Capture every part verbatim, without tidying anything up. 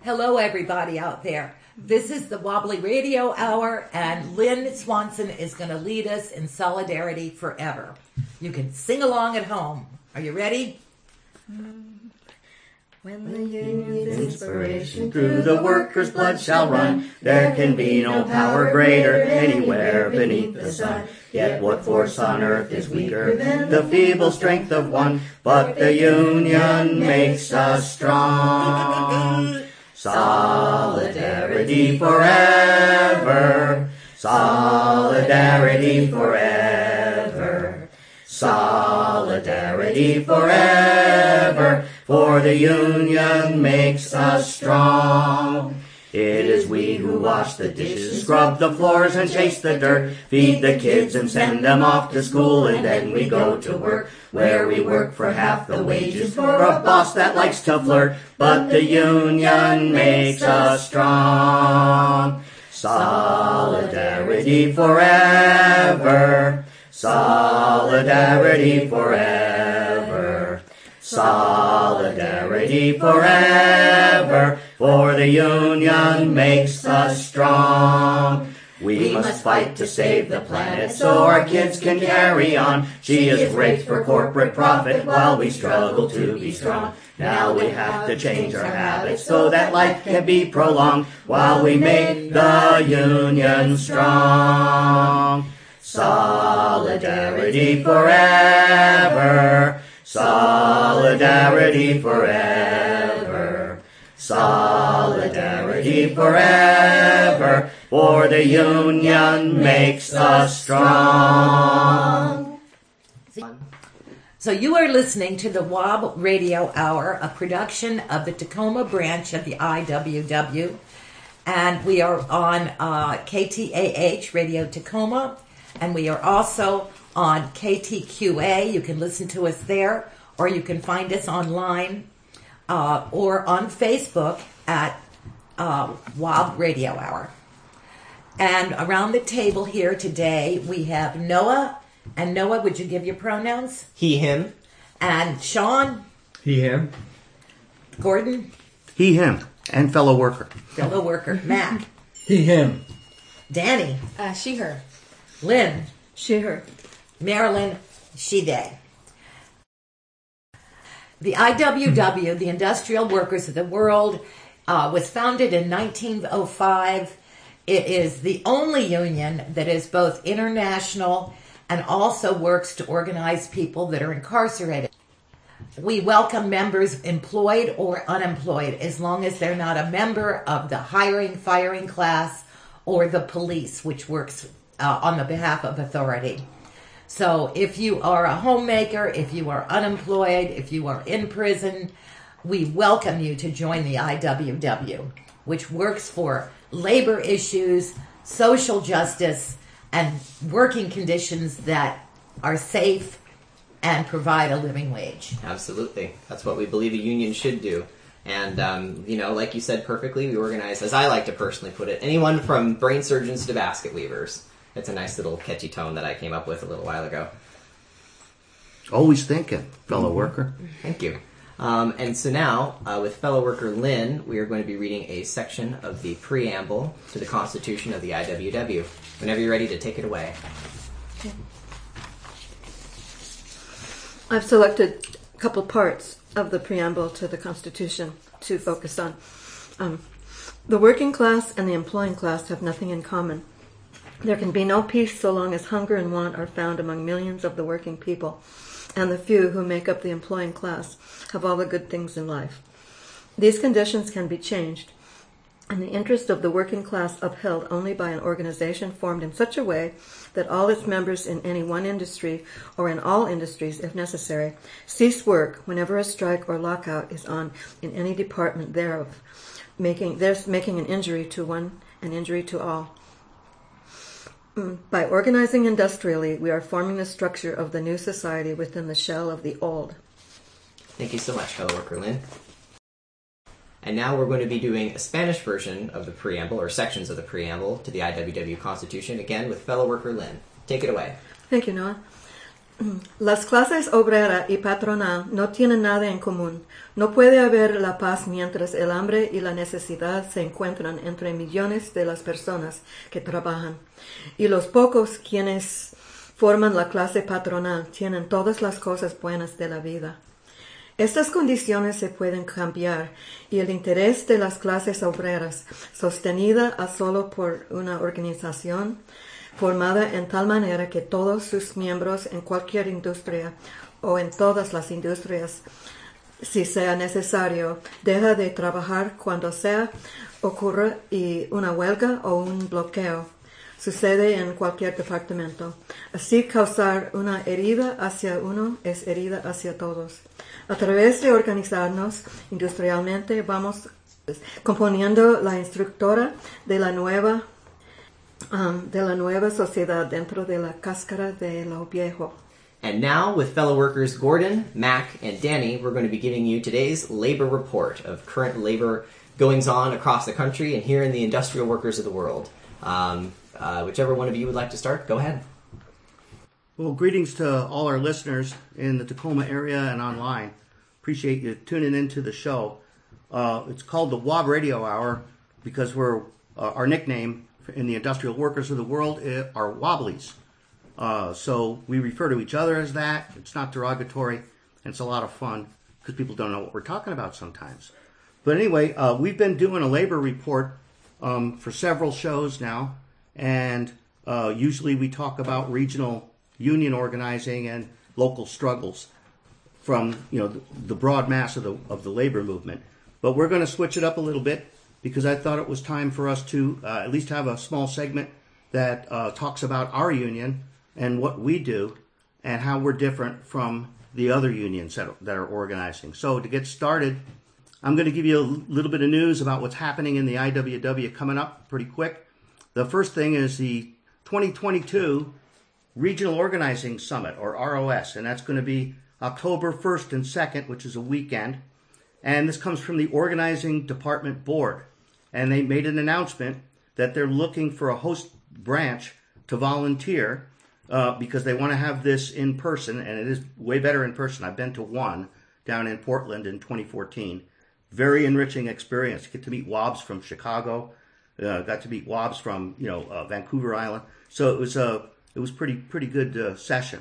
Hello, everybody out there. This is the Wobbly Radio Hour, and Lynn Swanson is going to lead us in Solidarity Forever. You can sing along at home. Are you ready? When the union's inspiration through the workers' blood shall run, there can be no power greater anywhere beneath the sun. Yet what force on earth is weaker than the feeble strength of one? But the union makes us strong. Solidarity forever. Solidarity forever. Solidarity forever. For the union makes us strong. It is we who wash the dishes, scrub the floors and chase the dirt, feed the kids and send them off to school, and then we go to work, where we work for half the wages for a boss that likes to flirt. But the union makes us strong. Solidarity forever. Solidarity forever. Solidarity forever, for the union makes us strong. We must fight to save the planet so our kids can carry on. She is raped for corporate profit while we struggle to be strong. Now we have to change our habits so that life can be prolonged while we make the union strong. Solidarity forever. Solidarity forever. Solidarity forever. For the union makes us strong. So you are listening to the W O B Radio Hour, a production of the Tacoma branch of the I W W. And we are on uh, K T A H Radio Tacoma. And we are also on K T Q A. You can listen to us there, or you can find us online uh, or on Facebook at uh, W O B Radio Hour. And around the table here today, we have Noah. And Noah, would you give your pronouns? He, him. And Sean? He, him. Gordon? He, him. And fellow worker. Fellow worker. Mac? He, him. Danny? Uh, she, her. Lynn? She, her. Marilyn? She, they. The I W W, the Industrial Workers of the World, uh, was founded in nineteen oh five. It is the only union that is both international and also works to organize people that are incarcerated. We welcome members employed or unemployed as long as they're not a member of the hiring, firing class or the police, which works uh, on the behalf of authority. So if you are a homemaker, if you are unemployed, if you are in prison, we welcome you to join the I W W, which works for labor issues, social justice, and working conditions that are safe and provide a living wage. Absolutely. That's what we believe a union should do. And, um, you know, like you said perfectly, we organize, as I like to personally put it, anyone from brain surgeons to basket weavers. It's a nice little catchy tone that I came up with a little while ago. Always thinking, fellow worker. Thank you. Um, and so now, uh, with fellow worker Lynn, we are going to be reading a section of the preamble to the Constitution of the I W W. Whenever you're ready to take it away. Okay. I've selected a couple parts of the preamble to the Constitution to focus on. Um, the working class and the employing class have nothing in common. There can be no peace so long as hunger and want are found among millions of the working people, and the few who make up the employing class have all the good things in life. These conditions can be changed, and the interest of the working class upheld only by an organization formed in such a way that all its members in any one industry, or in all industries if necessary, cease work whenever a strike or lockout is on in any department thereof, making, there's making an injury to one, an injury to all. By organizing industrially, we are forming the structure of the new society within the shell of the old. Thank you so much, fellow worker Lynn. And now we're going to be doing a Spanish version of the preamble, or sections of the preamble, to the I W W Constitution, again with fellow worker Lynn. Take it away. Thank you, Noah. Las clases obrera y patronal no tienen nada en común. No puede haber la paz mientras el hambre y la necesidad se encuentran entre millones de las personas que trabajan. Y los pocos quienes forman la clase patronal tienen todas las cosas buenas de la vida. Estas condiciones se pueden cambiar y el interés de las clases obreras, sostenida a solo por una organización formada en tal manera que todos sus miembros en cualquier industria o en todas las industrias, si sea necesario, deja de trabajar cuando sea ocurra y una huelga o un bloqueo. Sucede en cualquier departamento. Así causar una herida hacia uno es herida hacia todos. A través de organizarnos industrialmente vamos componiendo la instructora de la nueva Um, de la nueva sociedad dentro de la cáscara de lo viejo. And now, with fellow workers Gordon, Mac, and Danny, we're going to be giving you today's labor report of current labor goings-on across the country and here in the industrial workers of the world. Um, uh, whichever one of you would like to start, go ahead. Well, greetings to all our listeners in the Tacoma area and online. Appreciate you tuning into the show. Uh, it's called the W A B Radio Hour because we're uh, our nickname in the industrial workers of the world are Wobblies. Uh, so we refer to each other as that. It's not derogatory, and it's a lot of fun because people don't know what we're talking about sometimes. But anyway, uh, we've been doing a labor report um, for several shows now, and uh, usually we talk about regional union organizing and local struggles from you know the, the broad mass of the of the labor movement. But we're going to switch it up a little bit, because I thought it was time for us to uh, at least have a small segment that uh, talks about our union and what we do and how we're different from the other unions that, that are organizing. So to get started, I'm going to give you a little bit of news about what's happening in the I W W coming up pretty quick. The first thing is the twenty twenty-two Regional Organizing Summit, or R O S, and that's going to be October first and second, which is a weekend. And this comes from the Organizing Department Board. And they made an announcement that they're looking for a host branch to volunteer uh, because they want to have this in person, and it is way better in person. I've been to one down in Portland in twenty fourteen. Very enriching experience. Get to meet W A Bs from Chicago. Uh, got to meet W A Bs from you know uh, Vancouver Island. So it was a it was pretty pretty good uh, session.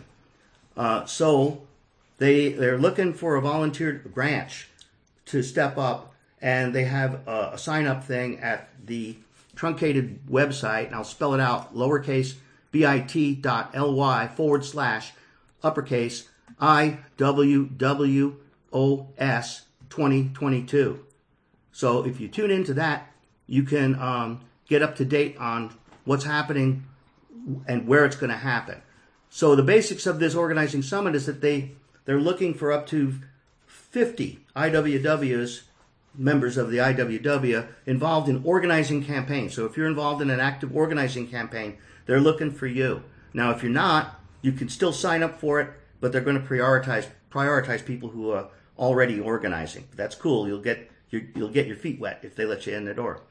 Uh, so they they're looking for a volunteer branch to step up. And they have a, a sign-up thing at the truncated website, and I'll spell it out, lowercase bit.ly forward slash uppercase I W W O S twenty twenty-two. So if you tune into that, you can um, get up to date on what's happening and where it's going to happen. So the basics of this organizing summit is that they, they're looking for up to fifty I W Ws, members of the I W W, involved in organizing campaigns. So if you're involved in an active organizing campaign, they're looking for you. Now, if you're not, you can still sign up for it, but they're going to prioritize prioritize people who are already organizing. That's cool. You'll get your, you'll get your feet wet if they let you in the door.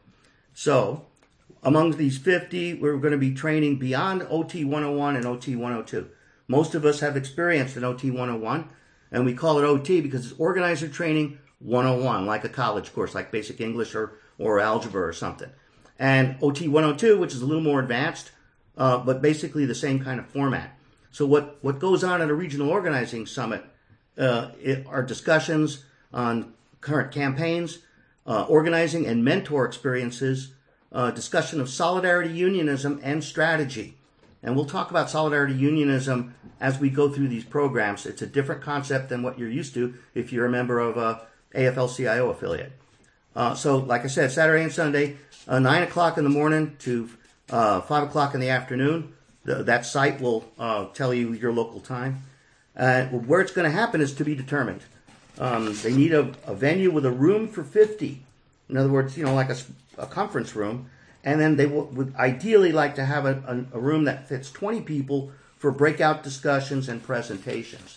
So among these fifty, we're going to be training beyond O T one oh one and O T one oh two. Most of us have experience in O T one oh one, and we call it O T because it's organizer training one oh one, like a college course, like basic English or, or algebra or something. And O T one oh two, which is a little more advanced, uh, but basically the same kind of format. So what, what goes on at a regional organizing summit uh, it, are discussions on current campaigns, uh, organizing and mentor experiences, uh, discussion of solidarity unionism and strategy. And we'll talk about solidarity unionism as we go through these programs. It's a different concept than what you're used to if you're a member of a A F L C I O affiliate. Uh, so, like I said, Saturday and Sunday, uh, nine o'clock in the morning to uh, five o'clock in the afternoon. The, that site will uh, tell you your local time. Uh, where it's going to happen is to be determined. Um, they need a, a venue with a room for fifty. In other words, you know, like a, a conference room. And then they w- would ideally like to have a, a, a room that fits twenty people for breakout discussions and presentations.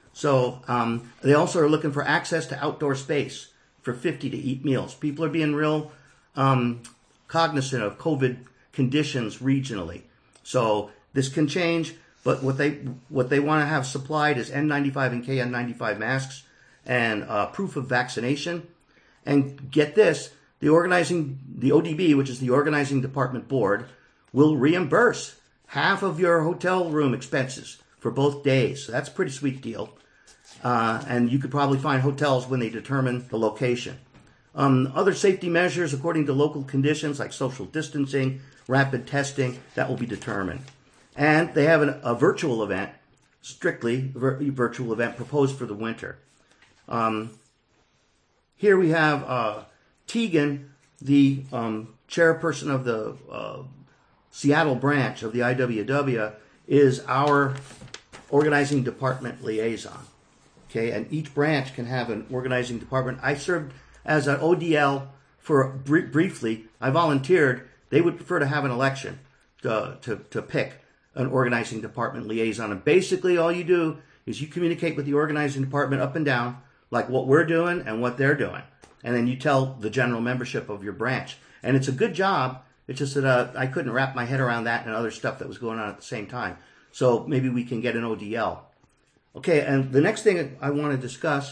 So um, they also are looking for access to outdoor space for fifty to eat meals. People are being real um, cognizant of COVID conditions regionally. So this can change, But what they what they want to have supplied is N ninety-five and K N ninety-five masks and uh, proof of vaccination. And get this, the organizing, the O D B, which is the Organizing Department Board, will reimburse half of your hotel room expenses for both days. So that's a pretty sweet deal. Uh, and you could probably find hotels when they determine the location. Um, other safety measures according to local conditions like social distancing, rapid testing, that will be determined. And they have an, a virtual event, strictly vir- virtual event proposed for the winter. Um, here we have uh, Tegan, the um, chairperson of the uh, Seattle branch of the I W W, is our organizing department liaison. Okay, and each branch can have an organizing department. I served as an O D L for br- briefly. I volunteered. They would prefer to have an election to, to, to pick an organizing department liaison. And basically all you do is you communicate with the organizing department up and down, like what we're doing and what they're doing. And then you tell the general membership of your branch. And it's a good job. It's just that uh, I couldn't wrap my head around that and other stuff that was going on at the same time. So maybe we can get an O D L. Okay, and the next thing I want to discuss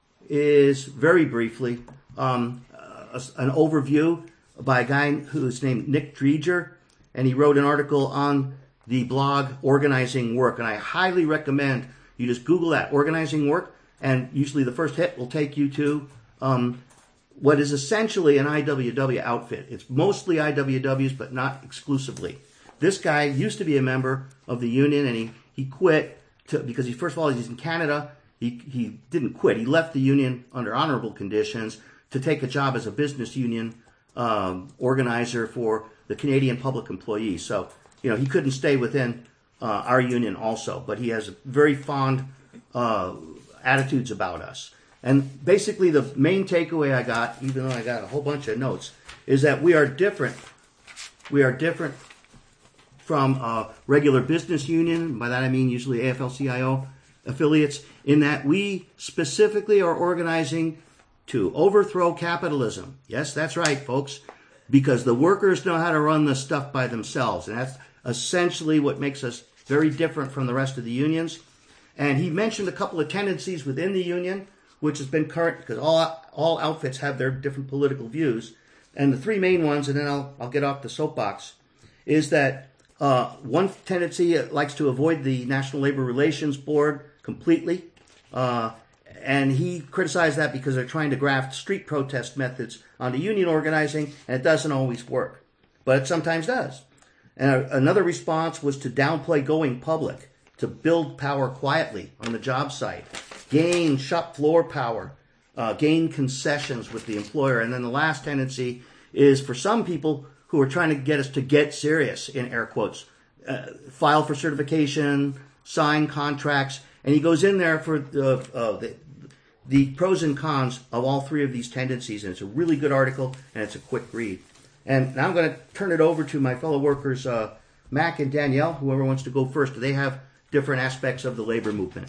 is, very briefly, um, a, an overview by a guy who's named Nick Dreger, and he wrote an article on the blog Organizing Work, and I highly recommend you just Google that, Organizing Work, and usually the first hit will take you to um, what is essentially an I W W outfit. It's mostly I W Ws, but not exclusively. This guy used to be a member of the union, and he, he quit to, because he, first of all, he's in Canada. He, he didn't quit. He left the union under honorable conditions to take a job as a business union um, organizer for the Canadian public employees. So, you know, he couldn't stay within uh, our union also, but he has very fond uh, attitudes about us. And basically the main takeaway I got, even though I got a whole bunch of notes, is that we are different. We are different from a regular business union. By that I mean usually A F L C I O affiliates, in that we specifically are organizing to overthrow capitalism. Yes, that's right, folks, because the workers know how to run this stuff by themselves, and that's essentially what makes us very different from the rest of the unions. And he mentioned a couple of tendencies within the union, which has been current, because all all outfits have their different political views. And the three main ones, and then I'll I'll get off the soapbox, is that uh, one tendency likes to avoid the National Labor Relations Board completely. Uh, and he criticized that because they're trying to graft street protest methods onto union organizing, and it doesn't always work. But it sometimes does. And another response was to downplay going public, to build power quietly on the job site, gain shop floor power, uh, gain concessions with the employer. And then the last tendency is for some people who are trying to get us to get serious, in air quotes, uh, file for certification, sign contracts. And he goes in there for uh, uh, the, the pros and cons of all three of these tendencies. And it's a really good article, and it's a quick read. And now I'm going to turn it over to my fellow workers, uh, Mac and Danielle, whoever wants to go first. Do they have different aspects of the labor movement?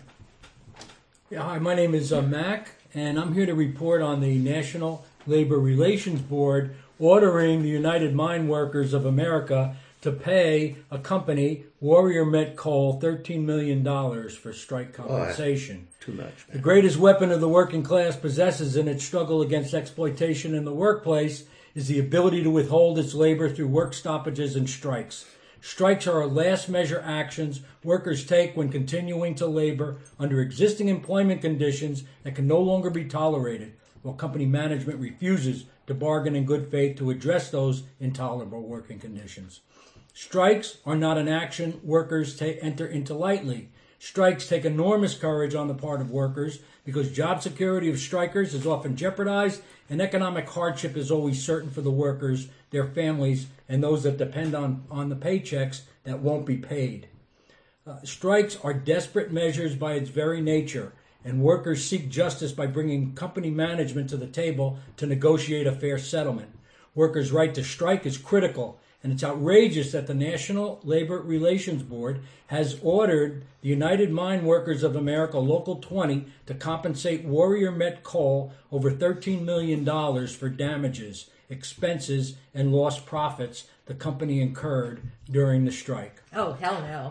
Yeah, hi, my name is uh, Mac, and I'm here to report on the National Labor Relations Board ordering the United Mine Workers of America to pay a company, Warrior Met Coal, thirteen million dollars for strike compensation. Oh, too much, man. The greatest weapon of the working class possesses in its struggle against exploitation in the workplace is the ability to withhold its labor through work stoppages and strikes. Strikes are last measure actions workers take when continuing to labor under existing employment conditions that can no longer be tolerated, while company management refuses to bargain in good faith to address those intolerable working conditions. Strikes are not an action workers ta- enter into lightly. Strikes take enormous courage on the part of workers because job security of strikers is often jeopardized and economic hardship is always certain for the workers, their families, and those that depend on, on the paychecks that won't be paid. Uh, strikes are desperate measures by its very nature, and workers seek justice by bringing company management to the table to negotiate a fair settlement. Workers' right to strike is critical, and it's outrageous that the National Labor Relations Board has ordered the United Mine Workers of America, Local twenty, to compensate Warrior Met Coal over thirteen million dollars for damages, expenses, and lost profits the company incurred during the strike. Oh, hell no.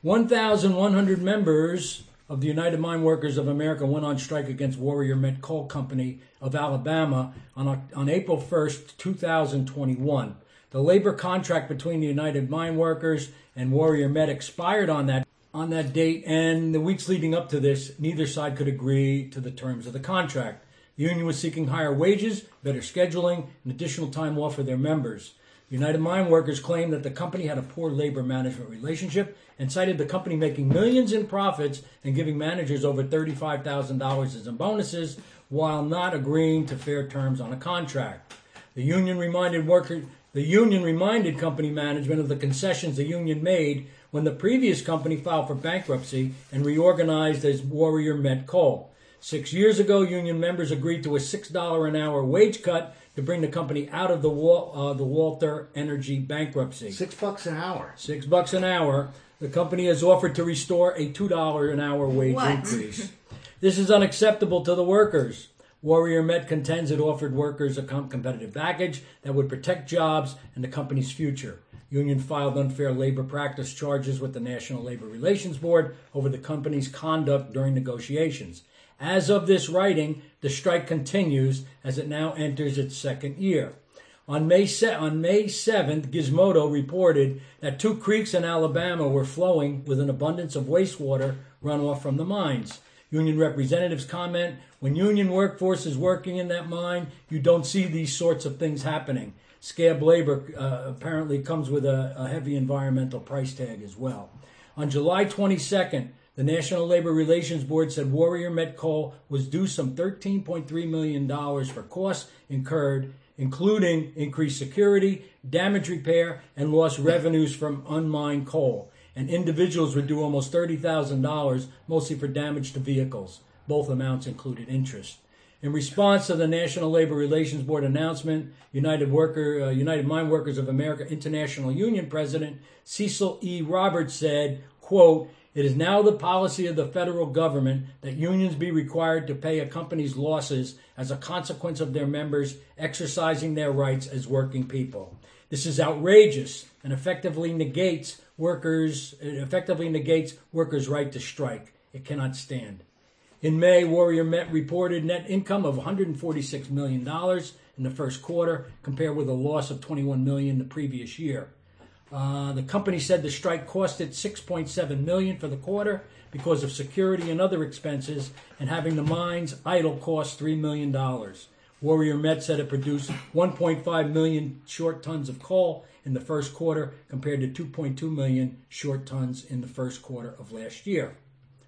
one thousand one hundred members of the United Mine Workers of America went on strike against Warrior Met Coal Company of Alabama on, on April first, two thousand twenty-one. The labor contract between the United Mine Workers and Warrior Met expired on that on that date, and the weeks leading up to this, neither side could agree to the terms of the contract. The union was seeking higher wages, better scheduling, and additional time off for their members. United Mine Workers claimed that the company had a poor labor management relationship and cited the company making millions in profits and giving managers over thirty-five thousand dollars in bonuses while not agreeing to fair terms on a contract. The union reminded workers, the union reminded company management of the concessions the union made when the previous company filed for bankruptcy and reorganized as Warrior Met Coal. Six years ago, union members agreed to a six dollars an hour wage cut to bring the company out of the Wal- uh, the Walter Energy bankruptcy. Six bucks an hour. Six bucks an hour. The company has offered to restore a two dollars an hour wage What? increase. This is unacceptable to the workers. Warrior Met contends it offered workers a com- competitive package that would protect jobs and the company's future. Union filed unfair labor practice charges with the National Labor Relations Board over the company's conduct during negotiations. As of this writing, the strike continues as it now enters its second year. On May se- on May seventh, Gizmodo reported that two creeks in Alabama were flowing with an abundance of wastewater runoff from the mines. Union representatives comment, when union workforce is working in that mine, you don't see these sorts of things happening. Scab labor uh, apparently comes with a, a heavy environmental price tag as well. On July twenty-second, the National Labor Relations Board said Warrior Met Coal was due some thirteen point three million dollars for costs incurred, including increased security, damage repair, and lost revenues from unmined coal. And individuals were due almost thirty thousand dollars, mostly for damage to vehicles. Both amounts included interest. In response to the National Labor Relations Board announcement, United Worker, uh, United Mine Workers of America International Union President Cecil E. Roberts said, quote, "It is now the policy of the federal government that unions be required to pay a company's losses as a consequence of their members exercising their rights as working people. This is outrageous and effectively negates workers, it effectively negates workers' right to strike. It cannot stand." In May, Warrior Met reported net income of one hundred forty-six million dollars in the first quarter, compared with a loss of twenty-one million dollars the previous year. Uh, the company said the strike cost it six point seven million dollars for the quarter because of security and other expenses, and having the mines idle cost three million dollars. Warrior Met said it produced one point five million short tons of coal in the first quarter compared to two point two million short tons in the first quarter of last year.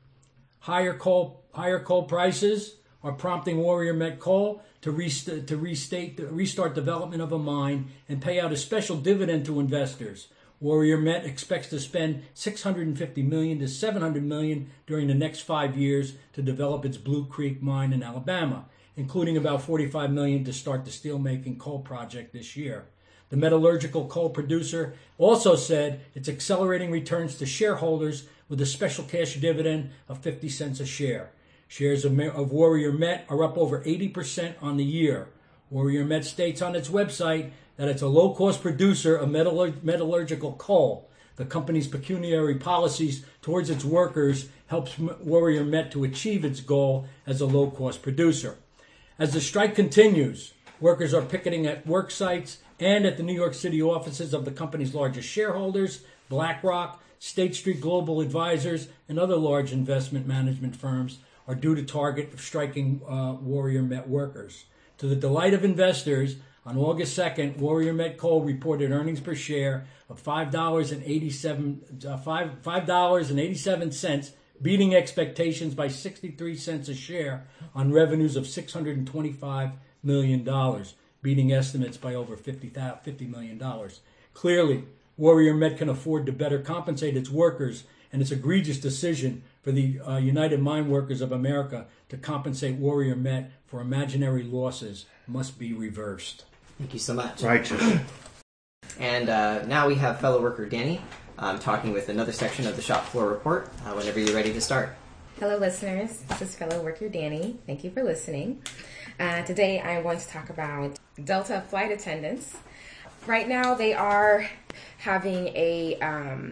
Higher coal, higher coal prices are prompting Warrior Met Coal to, rest, to restate, restart development of a mine and pay out a special dividend to investors. Warrior Met expects to spend six hundred fifty million dollars to seven hundred million dollars during the next five years to develop its Blue Creek mine in Alabama, including about forty-five million dollars to start the steelmaking coal project this year. The metallurgical coal producer also said it's accelerating returns to shareholders with a special cash dividend of fifty cents a share. Shares of, of Warrior Met are up over eighty percent on the year. Warrior Met states on its website that it's a low-cost producer of metallurg- metallurgical coal. The company's pecuniary policies towards its workers helps Warrior Met to achieve its goal as a low-cost producer. As the strike continues, workers are picketing at work sites and at the New York City offices of the company's largest shareholders, BlackRock, State Street Global Advisors, and other large investment management firms are due to target striking uh, Warrior Met workers. To the delight of investors, on August second, Warrior Met Coal reported earnings per share of five dollars and eighty-seven uh, five five dollars and eighty-seven cents, beating expectations by sixty-three cents a share on revenues of six hundred twenty-five million dollars, beating estimates by over fifty million dollars. Clearly, Warrior Met can afford to better compensate its workers, and its egregious decision for the uh, United Mine Workers of America to compensate Warrior Met for imaginary losses must be reversed. Thank you so much. Righteous. And uh, now we have fellow worker Danny um, talking with another section of the shop floor report. Uh, whenever you're ready to start. Hello, listeners. This is fellow worker Danny. Thank you for listening. Uh, today, I'm going to talk about Delta flight attendants. Right now, they are having a um,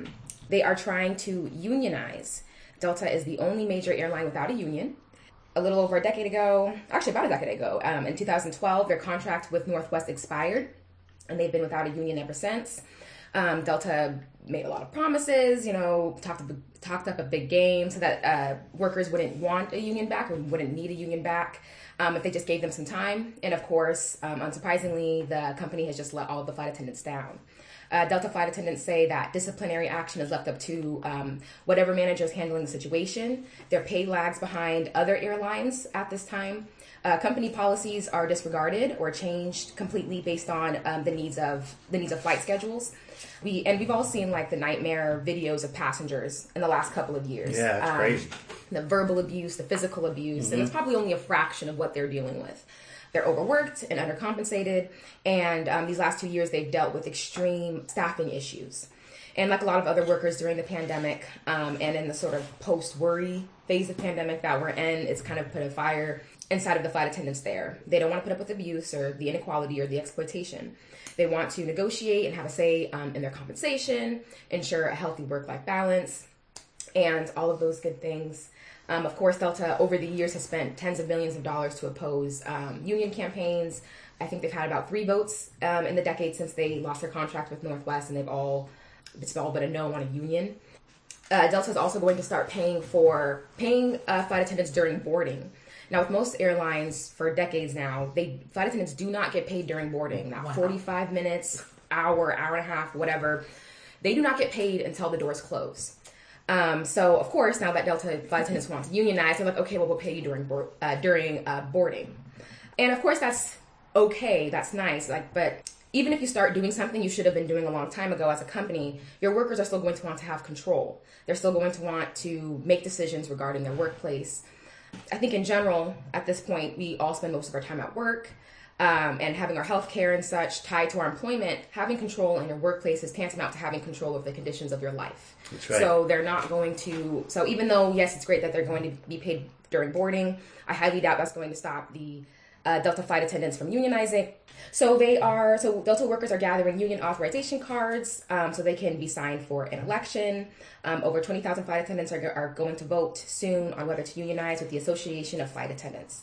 They are trying to unionize. Delta is the only major airline without a union. A little over a decade ago, actually about a decade ago, um, in two thousand twelve, their contract with Northwest expired, and they've been without a union ever since. Um, Delta made a lot of promises, you know, talked up, talked up a big game so that uh, workers wouldn't want a union back or wouldn't need a union back um, if they just gave them some time. And of course, um, unsurprisingly, the company has just let all of the flight attendants down. Uh, Delta flight attendants say that disciplinary action is left up to um, whatever manager is handling the situation. Their pay lags behind other airlines at this time. Uh, company policies are disregarded or changed completely based on um, the needs of the needs of flight schedules. We and we've all seen like the nightmare videos of passengers in the last couple of years. Yeah, it's um, crazy. The verbal abuse, the physical abuse, mm-hmm. and it's probably only a fraction of what they're dealing with. They're overworked and undercompensated, and um, these last two years they've dealt with extreme staffing issues. And like a lot of other workers during the pandemic um, and in the sort of post-worry phase of pandemic that we're in, it's kind of put a fire inside of the flight attendants there. They don't want to put up with abuse or the inequality or the exploitation. They want to negotiate and have a say um, in their compensation, ensure a healthy work-life balance, and all of those good things. Um, of course, Delta, over the years, has spent tens of millions of dollars to oppose um, union campaigns. I think they've had about three votes um, in the decade since they lost their contract with Northwest, and they've all, it's all but a no on a union. Uh, Delta is also going to start paying for paying uh, flight attendants during boarding. Now, with most airlines for decades now, they flight attendants do not get paid during boarding. Now, wow. forty-five minutes, hour, hour and a half, whatever, they do not get paid until the doors close. Um, so, of course, now that Delta flight attendants want to unionize, they're like, okay, well, we'll pay you during board, uh, during uh, boarding. And, of course, that's okay. That's nice. Like, but even if you start doing something you should have been doing a long time ago as a company, your workers are still going to want to have control. They're still going to want to make decisions regarding their workplace. I think in general, at this point, we all spend most of our time at work. Um, and having our health care and such tied to our employment, having control in your workplace is tantamount to having control of the conditions of your life. That's right. So they're not going to, so even though, yes, it's great that they're going to be paid during boarding, I highly doubt that's going to stop the uh, Delta flight attendants from unionizing. So they are, so Delta workers are gathering union authorization cards um, so they can be signed for an election. Um, over twenty thousand flight attendants are, are going to vote soon on whether to unionize with the Association of Flight Attendants.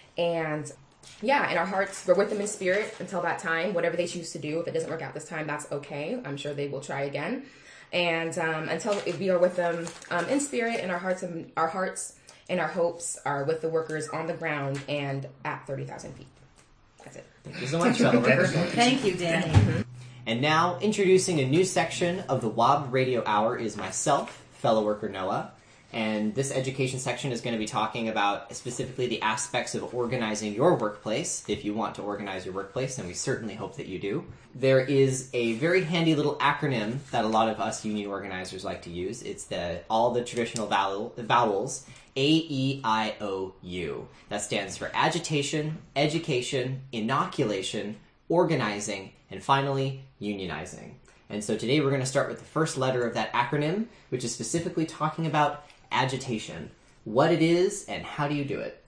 And yeah, in our hearts, we're with them in spirit until that time. Whatever they choose to do, if it doesn't work out this time, that's okay. I'm sure they will try again. And um, until we are with them um, in spirit, and our hearts and our hearts and our hopes are with the workers on the ground and at thirty thousand feet. That's it. Thank you so much, fellow worker. Thank you, Danny. Mm-hmm. And now, introducing a new section of the W A B Radio Hour is myself, fellow worker Noah. And this education section is going to be talking about specifically the aspects of organizing your workplace, if you want to organize your workplace, and we certainly hope that you do. There is a very handy little acronym that a lot of us union organizers like to use. It's the all the traditional vowel, vowels, A E I O U. That stands for agitation, education, inoculation, organizing, and finally, unionizing. And so today we're going to start with the first letter of that acronym, which is specifically talking about agitation, what it is, and how do you do it.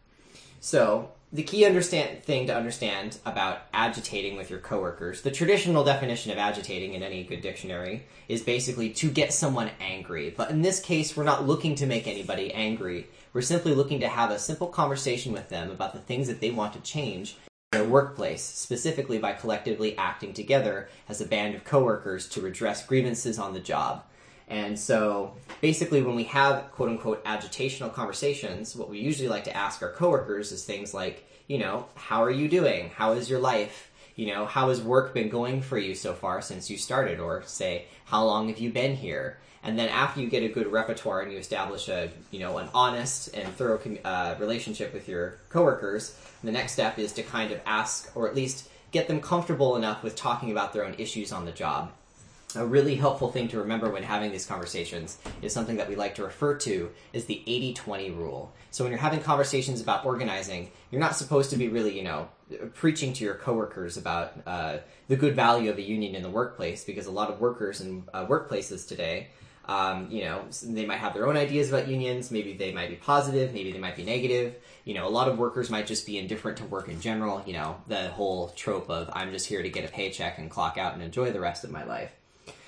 So, the key understand thing to understand about agitating with your coworkers, the traditional definition of agitating in any good dictionary is basically to get someone angry. But in this case, we're not looking to make anybody angry. We're simply looking to have a simple conversation with them about the things that they want to change in their workplace, specifically by collectively acting together as a band of coworkers to redress grievances on the job. And so, basically, when we have quote-unquote agitational conversations, what we usually like to ask our coworkers is things like, you know, how are you doing? How is your life? You know, how has work been going for you so far since you started? Or say, how long have you been here? And then after you get a good repertoire and you establish a, you know, an honest and thorough uh, relationship with your coworkers, the next step is to kind of ask, or at least get them comfortable enough with talking about their own issues on the job. A really helpful thing to remember when having these conversations is something that we like to refer to as the eighty twenty rule. So when you're having conversations about organizing, you're not supposed to be really, you know, preaching to your coworkers about uh, the good value of a union in the workplace, because a lot of workers in uh, workplaces today, um, you know, they might have their own ideas about unions. Maybe they might be positive, maybe they might be negative. You know, a lot of workers might just be indifferent to work in general. You know, the whole trope of I'm just here to get a paycheck and clock out and enjoy the rest of my life.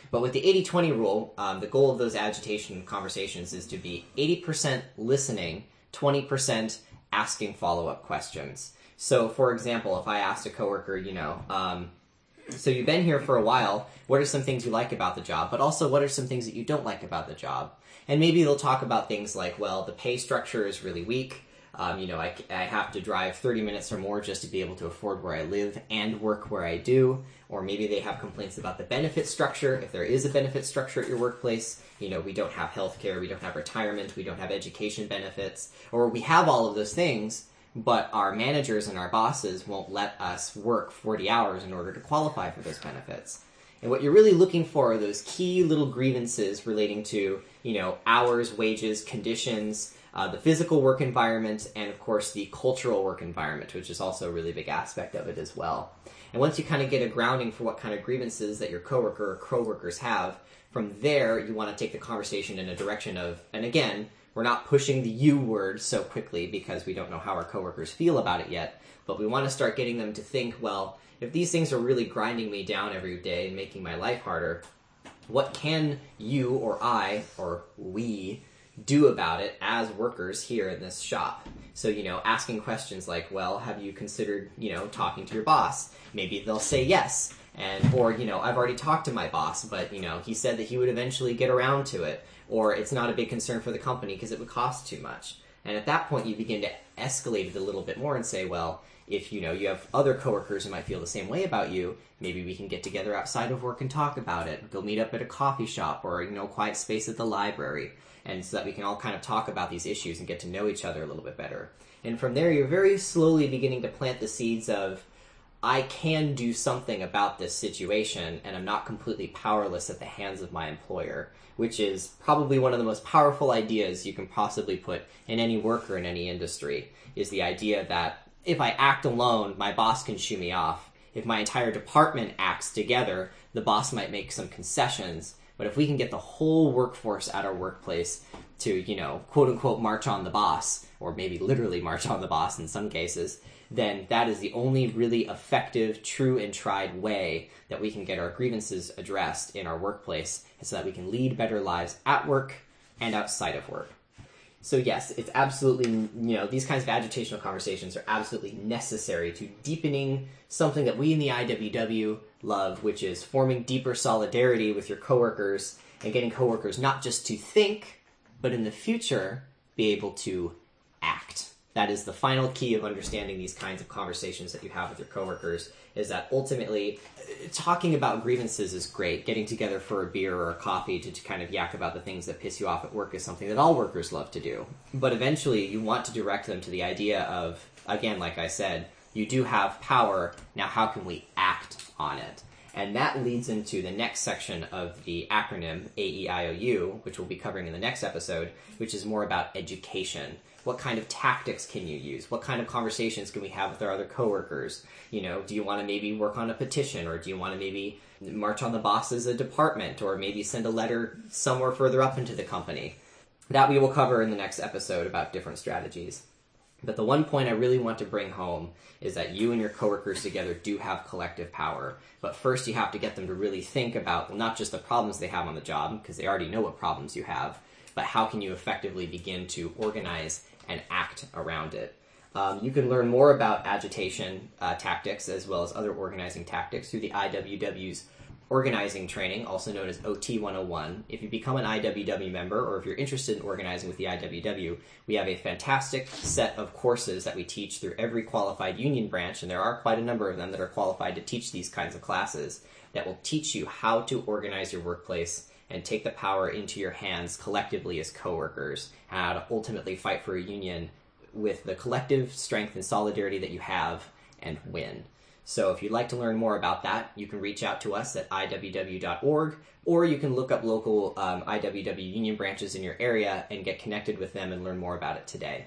But with the eighty twenty rule, um, the goal of those agitation conversations is to be eighty percent listening, twenty percent asking follow-up questions. So, for example, if I asked a coworker, you know, um, so you've been here for a while, what are some things you like about the job? But also, what are some things that you don't like about the job? And maybe they'll talk about things like, well, the pay structure is really weak. Um, you know, I, I have to drive thirty minutes or more just to be able to afford where I live and work where I do. Or maybe they have complaints about the benefit structure. If there is a benefit structure at your workplace, you know, we don't have health care, we don't have retirement, we don't have education benefits, or we have all of those things, but our managers and our bosses won't let us work forty hours in order to qualify for those benefits. And what you're really looking for are those key little grievances relating to, you know, hours, wages, conditions, uh, the physical work environment, and of course the cultural work environment, which is also a really big aspect of it as well. And once you kind of get a grounding for what kind of grievances that your coworker or coworkers have, from there you want to take the conversation in a direction of, and again, we're not pushing the you word so quickly because we don't know how our coworkers feel about it yet, but we want to start getting them to think, well, if these things are really grinding me down every day and making my life harder, what can you or I or we do about it as workers here in this shop? So, you know, asking questions like, well, have you considered, you know, talking to your boss? Maybe they'll say yes. And, or, you know, I've already talked to my boss, but, you know, he said that he would eventually get around to it. Or it's not a big concern for the company because it would cost too much. And at that point, you begin to escalate it a little bit more and say, well, if, you know, you have other coworkers who might feel the same way about you, maybe we can get together outside of work and talk about it. Go meet up at a coffee shop or, you know, quiet space at the library. And so that we can all kind of talk about these issues and get to know each other a little bit better. And from there, you're very slowly beginning to plant the seeds of, I can do something about this situation, and I'm not completely powerless at the hands of my employer, which is probably one of the most powerful ideas you can possibly put in any work or in any industry, is the idea that if I act alone, my boss can shoo me off. If my entire department acts together, the boss might make some concessions. But if we can get the whole workforce at our workplace to, you know, quote unquote, march on the boss, or maybe literally march on the boss in some cases, then that is the only really effective, true and tried way that we can get our grievances addressed in our workplace so that we can lead better lives at work and outside of work. So yes, it's absolutely, you know, these kinds of agitational conversations are absolutely necessary to deepening something that we in the I W W love, which is forming deeper solidarity with your coworkers and getting coworkers not just to think, but in the future, be able to act. That is the final key of understanding these kinds of conversations that you have with your coworkers, is that ultimately talking about grievances is great. Getting together for a beer or a coffee to, to kind of yak about the things that piss you off at work is something that all workers love to do. But eventually you want to direct them to the idea of, again, like I said, you do have power. Now how can we act on it? And that leads into the next section of the acronym A E I O U, which we'll be covering in the next episode, which is more about education. What kind of tactics can you use? What kind of conversations can we have with our other coworkers? You know, do you want to maybe work on a petition, or do you want to maybe march on the boss as a department, or maybe send a letter somewhere further up into the company? That we will cover in the next episode about different strategies. But the one point I really want to bring home is that you and your coworkers together do have collective power. But first you have to get them to really think about, well, not just the problems they have on the job, because they already know what problems you have, but how can you effectively begin to organize and act around it. Um, you can learn more about agitation uh, tactics as well as other organizing tactics through the I W W's organizing training, also known as O T one oh one. If you become an I W W member, or if you're interested in organizing with the I W W, we have a fantastic set of courses that we teach through every qualified union branch, and there are quite a number of them that are qualified to teach these kinds of classes, that will teach you how to organize your workplace and take the power into your hands collectively as coworkers, and how to ultimately fight for a union with the collective strength and solidarity that you have and win. So if you'd like to learn more about that, you can reach out to us at I W W dot org, or you can look up local um, I W W union branches in your area and get connected with them and learn more about it today.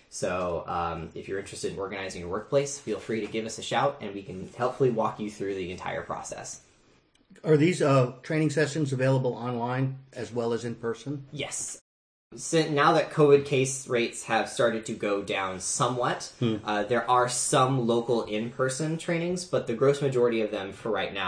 So um, if you're interested in organizing your workplace, feel free to give us a shout, and we can helpfully walk you through the entire process. Are these uh, training sessions available online as well as in person? Yes. So now that COVID case rates have started to go down somewhat, hmm. uh, there are some local in-person trainings, but the gross majority of them for right now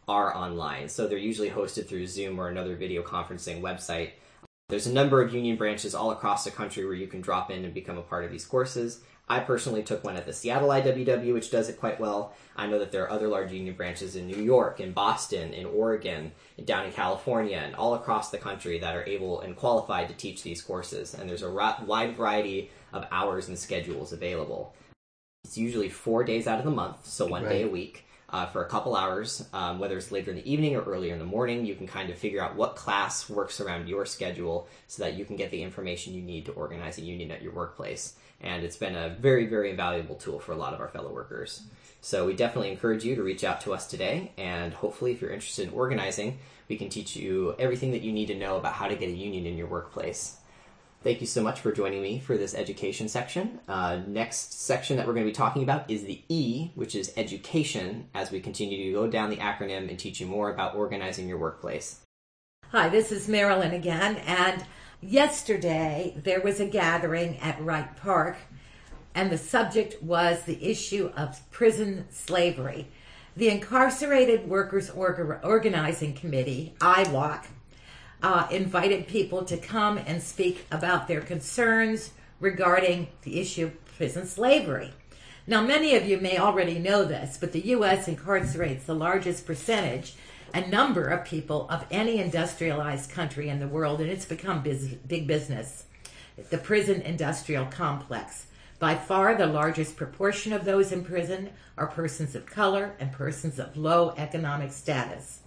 are online. So they're usually hosted through Zoom or another video conferencing website. There's a number of union branches all across the country where you can drop in and become a part of these courses. I personally took one at the Seattle I W W, which does it quite well. I know that there are other large union branches in New York, in Boston, in Oregon, and down in California, and all across the country that are able and qualified to teach these courses. And there's a wide variety of hours and schedules available. It's usually four days out of the month, so one Right. day a week. Uh, for a couple hours, um, whether it's later in the evening or earlier in the morning, you can kind of figure out what class works around your schedule so that you can get the information you need to organize a union at your workplace. And it's been a very, very invaluable tool for a lot of our fellow workers. So we definitely encourage you to reach out to us today, and hopefully if you're interested in organizing, we can teach you everything that you need to know about how to get a union in your workplace. Thank you so much for joining me for this education section. Uh, next section that we're going to be talking about is the E, which is education, as we continue to go down the acronym and teach you more about organizing your workplace. Hi, this is Marilyn again, and yesterday there was a gathering at Wright Park, and the subject was the issue of prison slavery. The Incarcerated Workers Orga- Organizing Committee, I W O C, Uh, invited people to come and speak about their concerns regarding the issue of prison slavery. Now, many of you may already know this, but the U S incarcerates the largest percentage and number of people of any industrialized country in the world, and it's become biz- big business. The prison industrial complex. By far, the largest proportion of those in prison are persons of color and persons of low economic status.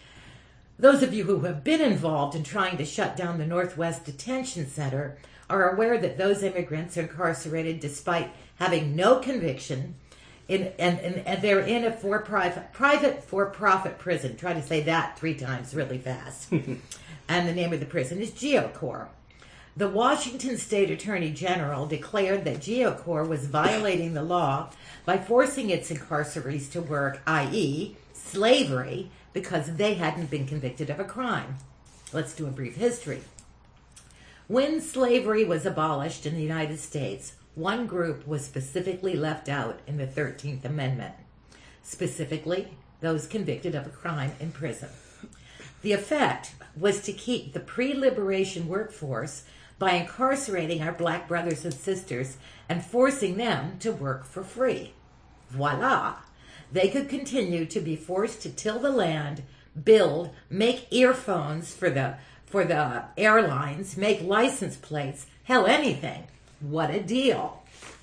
Those of you who have been involved in trying to shut down the Northwest Detention Center are aware that those immigrants are incarcerated despite having no conviction, in, and, and, and they're in a for-private, private for-profit prison. Try to say that three times really fast. And the name of the prison is GeoCorp. The Washington State Attorney General declared that GeoCorp was violating the law by forcing its incarcerees to work, that is slavery, because they hadn't been convicted of a crime. Let's do a brief history. When slavery was abolished in the United States, one group was specifically left out in the thirteenth Amendment, specifically those convicted of a crime in prison. The effect was to keep the pre-liberation workforce by incarcerating our black brothers and sisters and forcing them to work for free. Voila! They could continue to be forced to till the land, build, make earphones for the for the airlines, make license plates, hell, anything. What a deal.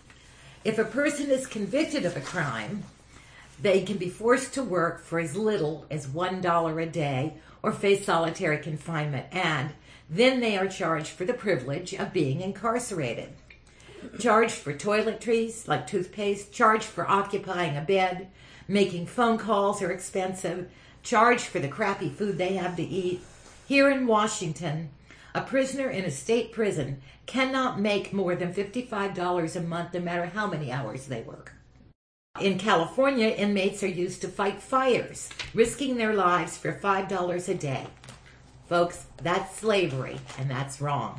If a person is convicted of a crime, they can be forced to work for as little as one dollar a day or face solitary confinement, and then they are charged for the privilege of being incarcerated. Charged for toiletries, like toothpaste, charged for occupying a bed, making phone calls are expensive, charged for the crappy food they have to eat. Here in Washington, a prisoner in a state prison cannot make more than fifty-five dollars a month no matter how many hours they work. In California, inmates are used to fight fires, risking their lives for five dollars a day. Folks, that's slavery, and that's wrong.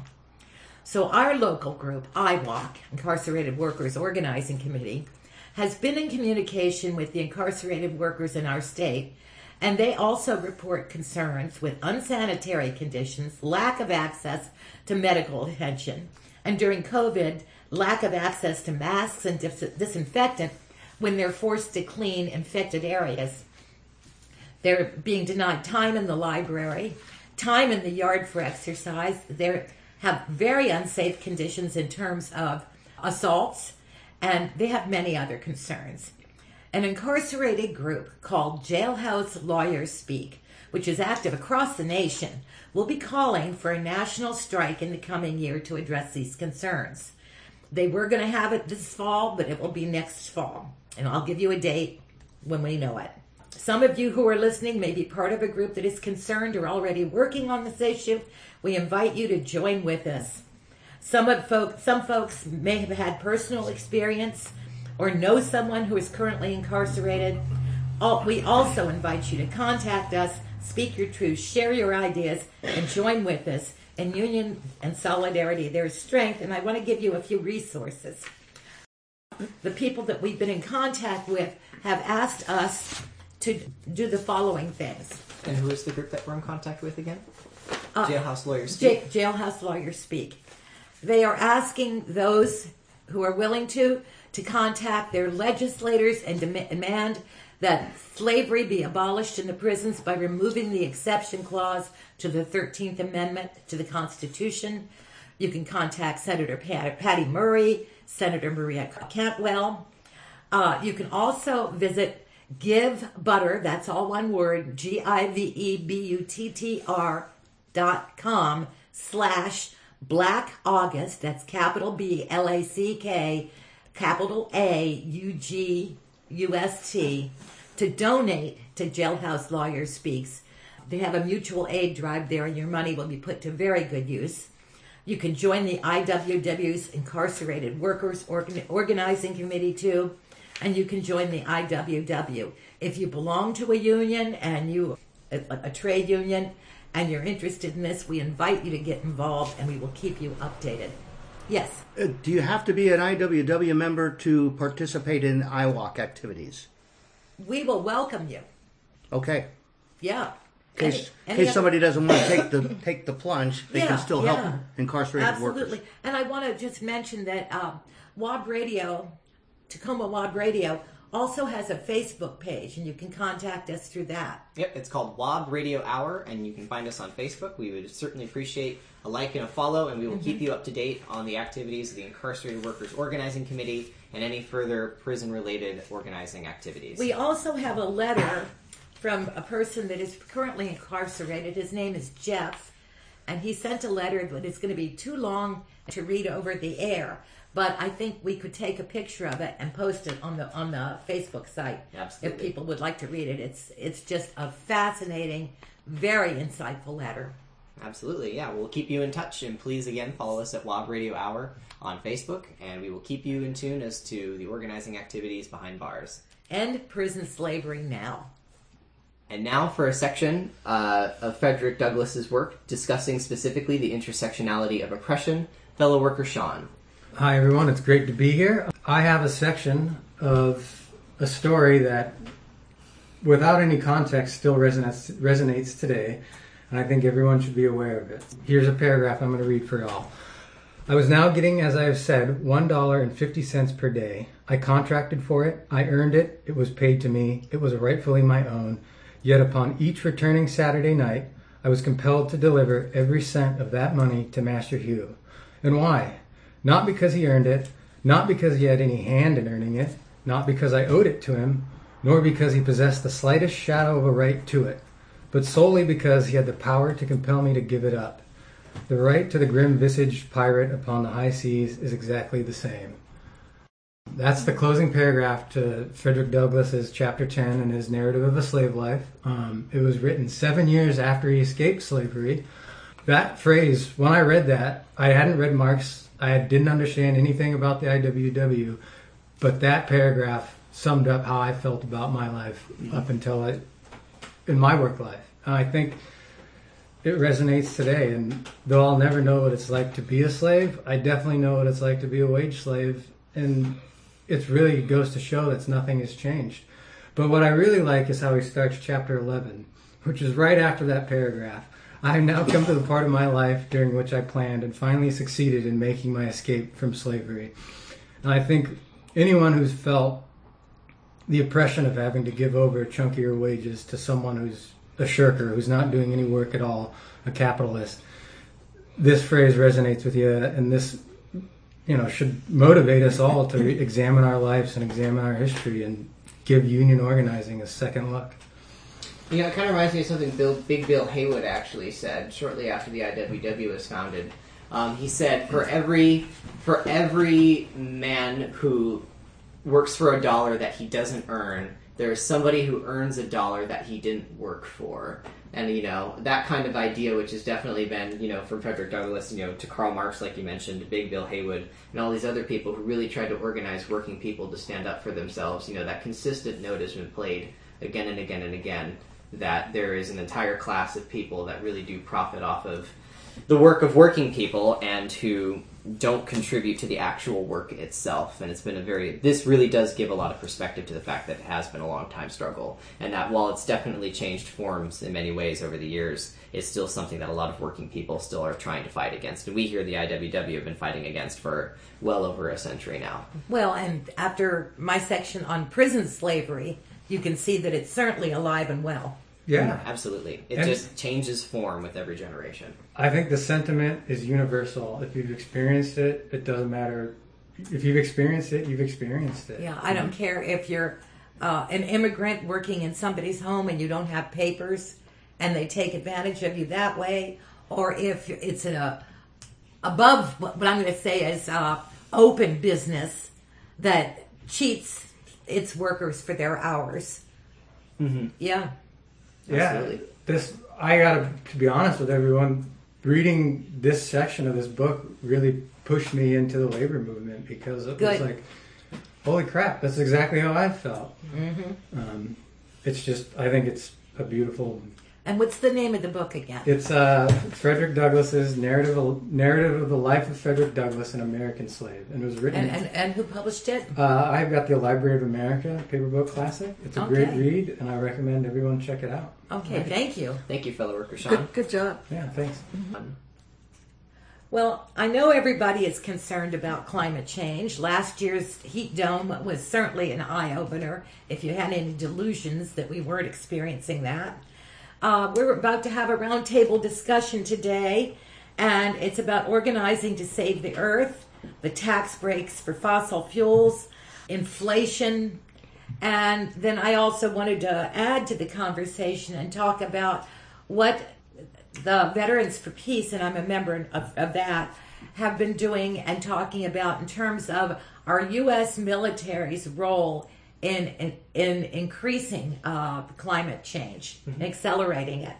So our local group, I W O C, Incarcerated Workers Organizing Committee, has been in communication with the incarcerated workers in our state, and they also report concerns with unsanitary conditions, lack of access to medical attention, and during COVID, lack of access to masks and dis- disinfectant when they're forced to clean infected areas. They're being denied time in the library, time in the yard for exercise. They have very unsafe conditions in terms of assaults, and they have many other concerns. An incarcerated group called Jailhouse Lawyers Speak, which is active across the nation, will be calling for a national strike in the coming year to address these concerns. They were going to have it this fall, but it will be next fall. And I'll give you a date when we know it. Some of you who are listening may be part of a group that is concerned or already working on this issue. We invite you to join with us. Some of folk, some folks may have had personal experience or know someone who is currently incarcerated. All, we also invite you to contact us, speak your truth, share your ideas, and join with us in union and solidarity. There is strength, and I want to give you a few resources. The people that we've been in contact with have asked us to do the following things. And who is the group that we're in contact with again? Uh, Jailhouse Lawyers Speak. J- Jailhouse Lawyers Speak. They are asking those who are willing to to contact their legislators and dem- demand that slavery be abolished in the prisons by removing the exception clause to the thirteenth Amendment to the Constitution. You can contact Senator Pat- Patty Murray, Senator Maria Cantwell. Uh, you can also visit Give Butter, that's all one word, G I V E B U T T R dot com slash Black August, that's capital B L A C K, capital A U G U S T, to donate to Jailhouse Lawyers Speaks. They have a mutual aid drive there, and your money will be put to very good use. You can join the I W W's Incarcerated Workers Organ- Organizing Committee too, and you can join the I W W. If you belong to a union and you a, a trade union and you're interested in this, we invite you to get involved, and we will keep you updated. Yes. Uh, do you have to be an I W W member to participate in I WAC activities? We will welcome you. Okay. Yeah. In case, Any- in any case other- somebody doesn't want to take the take the plunge, they Yeah, can still yeah. help incarcerated Absolutely. workers. And I want to just mention that um, W A B Radio, Tacoma W A B Radio, also has a Facebook page, and you can contact us through that. Yep, it's called W A B Radio Hour, and you can find us on Facebook. We would certainly appreciate a like and a follow, and we will Mm-hmm. keep you up to date on the activities of the Incarcerated Workers Organizing Committee and any further prison-related organizing activities. We also have a letter from a person that is currently incarcerated. His name is Jeff, and he sent a letter, but it's going to be too long to read over the air. But I think we could take a picture of it and post it on the on the Facebook site. Absolutely. If people would like to read it. It's it's just a fascinating, very insightful letter. Absolutely, yeah. We'll keep you in touch, and please, again, follow us at W A B Radio Hour on Facebook, and we will keep you in tune as to the organizing activities behind bars. End prison slavery now. And now for a section uh, of Frederick Douglass's work discussing specifically the intersectionality of oppression. Fellow worker Sean. Hi everyone, it's great to be here. I have a section of a story that, without any context, still resonates, resonates today, and I think everyone should be aware of it. Here's a paragraph I'm going to read for y'all. I was now getting, as I have said, one dollar and fifty cents per day. I contracted for it, I earned it, it was paid to me, it was rightfully my own. Yet upon each returning Saturday night, I was compelled to deliver every cent of that money to Master Hugh. And why? Not because he earned it, not because he had any hand in earning it, not because I owed it to him, nor because he possessed the slightest shadow of a right to it, but solely because he had the power to compel me to give it up. The right to the grim-visaged pirate upon the high seas is exactly the same. That's the closing paragraph to Frederick Douglass's Chapter ten in his Narrative of a Slave Life. Um, it was written seven years after he escaped slavery. That phrase, when I read that, I hadn't read Marx. I didn't understand anything about the I W W, but that paragraph summed up how I felt about my life up until I, in my work life. And I think it resonates today. And though I'll never know what it's like to be a slave, I definitely know what it's like to be a wage slave. And it really goes to show that nothing has changed. But what I really like is how he starts chapter eleven, which is right after that paragraph. I have now come to the part of my life during which I planned and finally succeeded in making my escape from slavery. And I think anyone who's felt the oppression of having to give over chunkier wages to someone who's a shirker, who's not doing any work at all, a capitalist, this phrase resonates with you, and this, you know, should motivate us all to examine our lives and examine our history and give union organizing a second look. You know, it kind of reminds me of something Bill, Big Bill Haywood actually said shortly after the I W W was founded. Um, he said, for every for every man who works for a dollar that he doesn't earn, there is somebody who earns a dollar that he didn't work for. And, you know, that kind of idea, which has definitely been, you know, from Frederick Douglass, you know, to Karl Marx, like you mentioned, to Big Bill Haywood, and all these other people who really tried to organize working people to stand up for themselves, you know, that consistent note has been played again and again and again. that there is an entire class of people that really do profit off of the work of working people and who don't contribute to the actual work itself. And it's been a very, this really does give a lot of perspective to the fact that it has been a long time struggle. And that while it's definitely changed forms in many ways over the years, it's still something that a lot of working people still are trying to fight against. And we here at the I W W have been fighting against for well over a century now. Well, and after my section on prison slavery, you can see that it's certainly alive and well. Yeah. Absolutely. It And- just changes form with every generation. I think the sentiment is universal. If you've experienced it, it doesn't matter. If you've experienced it, you've experienced it. Yeah, I don't care if you're uh, an immigrant working in somebody's home and you don't have papers and they take advantage of you that way, or if it's a above what I'm going to say is uh, open business that cheats its workers for their hours. Mm-hmm. Yeah. Yeah. Absolutely. This, I gotta, to be honest with everyone, reading this section of this book really pushed me into the labor movement because it Good. was like, holy crap, that's exactly how I felt. Mm-hmm. Um, it's just, I think it's a beautiful. And what's the name of the book again? It's uh, Frederick Douglass's narrative of, narrative of the life of Frederick Douglass, an American slave, and it was written. And, and, and who published it? Uh, I've got the Library of America paperback classic. It's a great Okay. read, and I recommend everyone check it out. Okay, thank you. Thank you, fellow worker Sean. Good, good job. Yeah, thanks. Well, I know everybody is concerned about climate change. Last year's heat dome was certainly an eye-opener if you had any delusions that we weren't experiencing that. Uh, we're about to have a roundtable discussion today, and it's about organizing to save the earth, the tax breaks for fossil fuels, inflation, and then I also wanted to add to the conversation and talk about what the Veterans for Peace, and I'm a member of, of that, have been doing and talking about in terms of our U S military's role in in, in increasing uh, climate change, mm-hmm. accelerating it.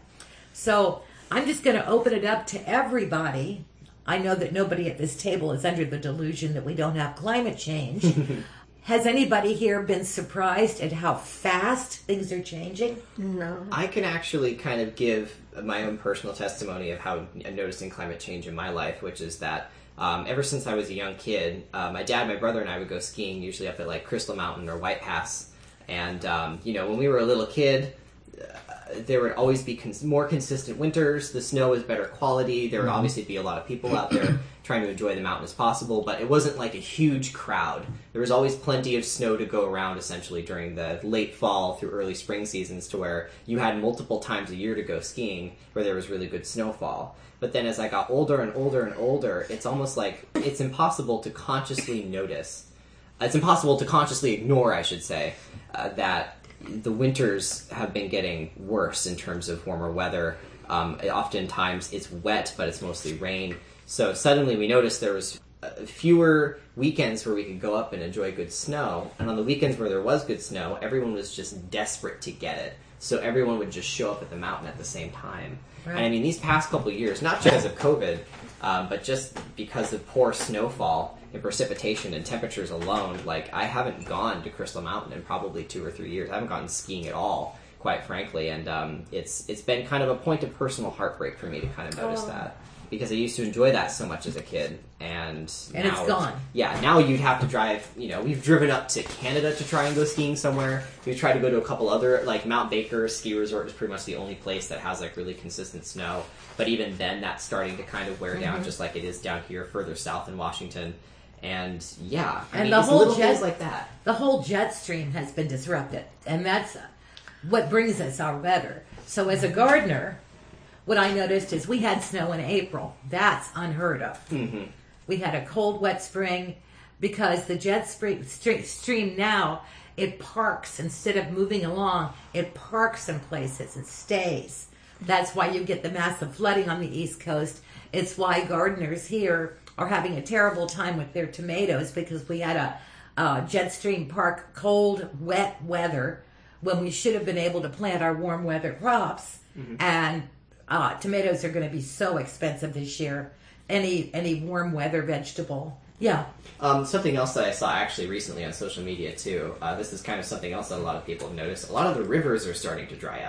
So I'm just going to open it up to everybody. I know that nobody at this table is under the delusion that we don't have climate change. Has anybody here been surprised at how fast things are changing? No. I can actually kind of give my own personal testimony of how I'm noticing climate change in my life, which is that um, ever since I was a young kid, uh, my dad, my brother, and I would go skiing, usually up at like Crystal Mountain or White Pass. And, um, you know, when we were a little kid, uh, there would always be cons- more consistent winters. The snow was better quality. There would Mm-hmm. obviously be a lot of people out there trying to enjoy the mountain as possible, but it wasn't like a huge crowd. There was always plenty of snow to go around, essentially, during the late fall through early spring seasons, to where you had multiple times a year to go skiing where there was really good snowfall. But then as I got older and older and older, it's almost like it's impossible to consciously notice. It's impossible to consciously ignore, I should say, uh, that the winters have been getting worse in terms of warmer weather. Um, oftentimes it's wet, but it's mostly rain. So suddenly we noticed there was uh, fewer weekends where we could go up and enjoy good snow. And on the weekends where there was good snow, everyone was just desperate to get it. So everyone would just show up at the mountain at the same time. Right. And I mean, these past couple of years, not just because of COVID, um, but just because of poor snowfall and precipitation and temperatures alone, like, I haven't gone to Crystal Mountain in probably two or three years. I haven't gone skiing at all, quite frankly. And um, it's it's been kind of a point of personal heartbreak for me to kind of notice Oh. that. Because I used to enjoy that so much as a kid, and And now it's gone. Yeah, now you'd have to drive. You know, we've driven up to Canada to try and go skiing somewhere. We've tried to go to a couple other, like Mount Baker ski resort is pretty much the only place that has like really consistent snow. But even then, that's starting to kind of wear down, Mhm. just like it is down here further south in Washington. And yeah, I And mean, the it's whole little jet- things like that. The whole jet stream has been disrupted, and that's what brings us our weather. So as a gardener, what I noticed is we had snow in April. That's unheard of. Mm-hmm. We had a cold, wet spring because the jet spring, stre- stream now, it parks instead of moving along. It parks in places and stays. That's why you get the massive flooding on the East Coast. It's why gardeners here are having a terrible time with their tomatoes, because we had a, a jet stream park cold, wet weather when we should have been able to plant our warm weather crops. Mm-hmm. And uh, tomatoes are going to be so expensive this year. Any any warm weather vegetable. Yeah. Um, something else that I saw actually recently on social media too. Uh, this is kind of something else that a lot of people have noticed. A lot of the rivers are starting to dry up.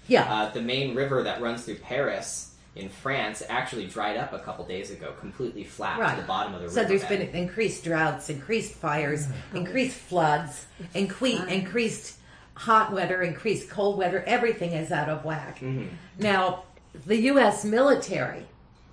Yeah. Uh, the main river that runs through Paris in France actually dried up a couple days ago, completely flat Right. to the bottom of the river. So there's bed. been increased droughts, increased fires, increased floods, incre- increased hot weather, increased cold weather. Everything is out of whack. Mm-hmm. Now, the U S military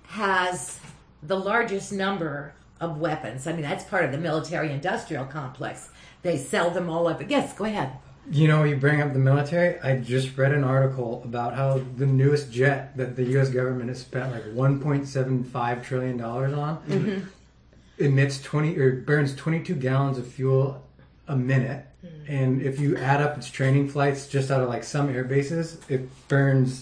has the largest number of weapons. I mean, that's part of the military-industrial complex. They sell them all over. Yes, go ahead. You know, you bring up the military. I just read an article about how the newest jet that the U S government has spent like one point seven five trillion dollars on Mm-hmm. emits twenty or burns twenty-two gallons of fuel a minute. And if you add up its training flights just out of like some air bases, it burns